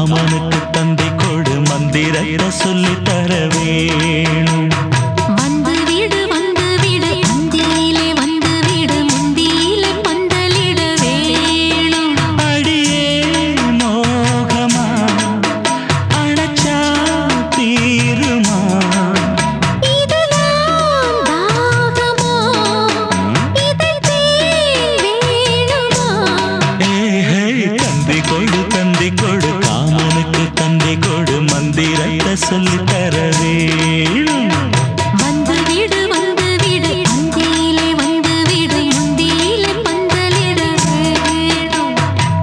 காமனுக்கு தந்தை கொடு மந்திரத்தை சொல்லி தர வேணும். வந்து வீடு அந்தியிலே வந்து வீடு முந்தியிலே பந்தலிட வேணும். அடியே மோகமா அணைச்சா தீருமா இதுதான் தாகமா இதை வேணுமா? தந்தி கொடு காமனுக்கு தந்தி கொடு மந்திரத்தை சொல்லி தர வேணும். வந்து வீடு அந்தியிலே வந்து வீடு முந்தியிலே பந்தலிட வேணும்.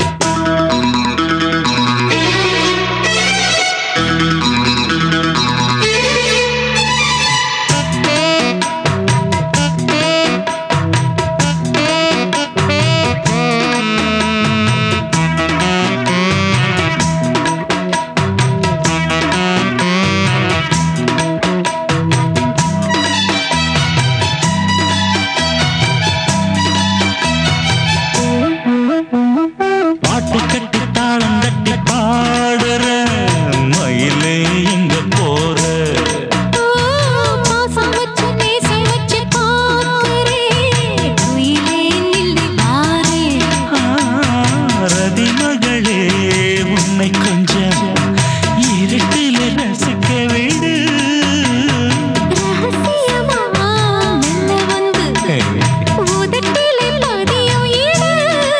பாட்டு கட்டி தாளம் தட்டி பாடுற மயிலே எங்க போற பாசம் வச்சு நேசம் வச்சு பார்க்கிறேன் குயிலே நில்லு பாரே. ரதி மகளே உன்னை கொஞ்சம் இருட்டில ரசிக்க விடு. ரகசியமா மெல்ல வந்து உதட்டிலே பதியும் இடு.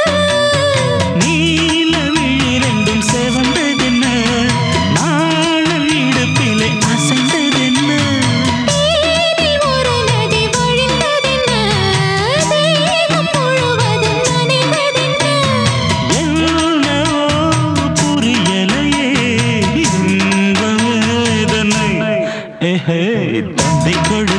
நீல விழிரெண்டும் செவந்ததென்ன நாளல் இடுப்பிலே அசைந்ததென்ன தேனில் ஒரு நதி வழிந்ததென்ன தேகம் முழுவதும் நனைந்ததென்ன. என்னவோ புரியலையே இன்ப வேதனை. தந்தி கொடு